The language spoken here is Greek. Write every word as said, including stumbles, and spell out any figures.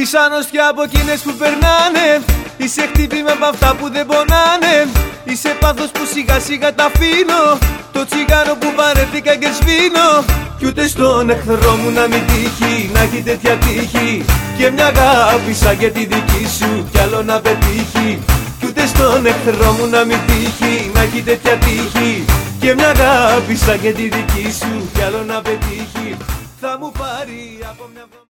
Είσαι αρρώστια από εκείνες που περνάνε. Είσαι χτύπημα από αυτά που δεν πονάνε. Είσαι πάθος που σιγά σιγά τα αφήνω. Το τσιγάρο που βαρέθηκα και σβήνω. Κι ούτε στον εχθρό μου να μην τύχει, να έχει τέτοια τύχη. Και μια αγάπη σαν και τη δική σου κι άλλο να πετύχει. Κι ούτε στον εχθρό μου να μην τύχει, να έχει τέτοια τύχη. Και μια αγάπη σαν και τη δική σου κι άλλο να πετύχει. Θα μου πάρει από μια